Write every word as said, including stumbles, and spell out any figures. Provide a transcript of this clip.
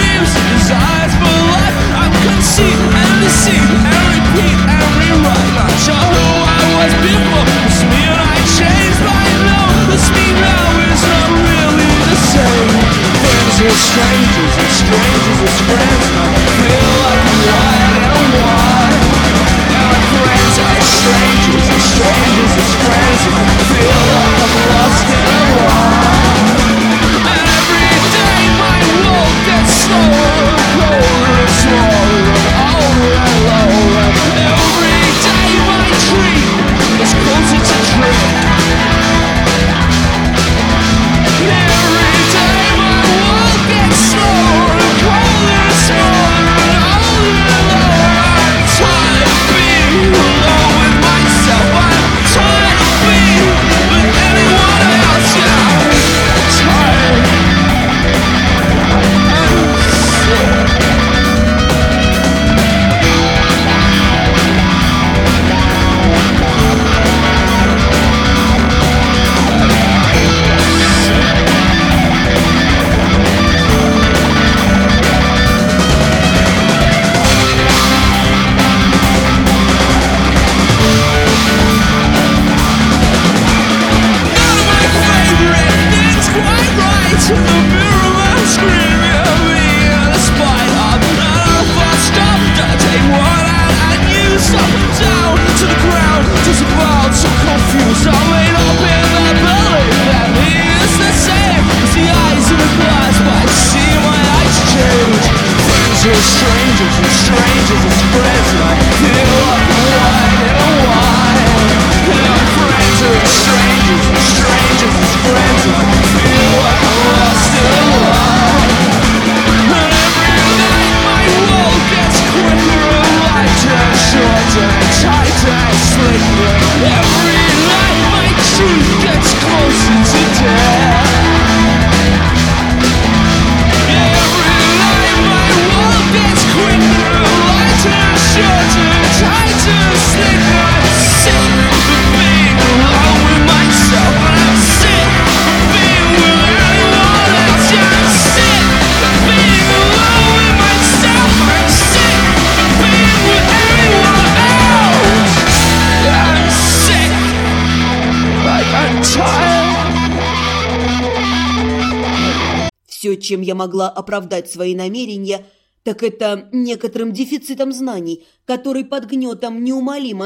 dreams and desires for life. I'm conceit and deceit and repeat and rewrite. Not sure who I was before. This me and I changed, but I know this me now is not really the same. Friends are strangers and strangers are friends. I feel like I'm wild and wide. Now my friends are strangers and strangers are friends. I feel like I'm lost in a while. And every day my world gets slower, colder and smaller, and older and lower. Every day my dream is closer to dream. Every day my world gets slower, colder and smaller, and older and lower. I'm tired of being alone with myself. I'm tired of being with anyone else. Yeah, I'm tired. I'm sick. To the mirror, I'm screaming at me in the spite of none of us stopped. I take one out and use up and down to the ground, just about so confused. I'm made up in the belief that he is the same as the eyes in the glass, but I see my eyes change. Friends are strangers and strangers are friends, and I feel like a white and a white. And my friends are strangers and strangers are friends, and I feel like I'm lost in a while. And every night my world gets quicker and lighter and shorter and tighter and slicker. Every night my truth gets closer to death. Every night my world gets quicker and lighter and shorter and tighter and slicker. I'm sick of being alone with myself, and I'm sick of being with anyone else. Yeah, I'm sick of being alone with myself. I'm sick of being with anyone else. Yeah, I'm sick, like I'm tired. Все, чем я могла оправдать свои намерения, так это некоторым дефицитом знаний, который под гнетом неумолимо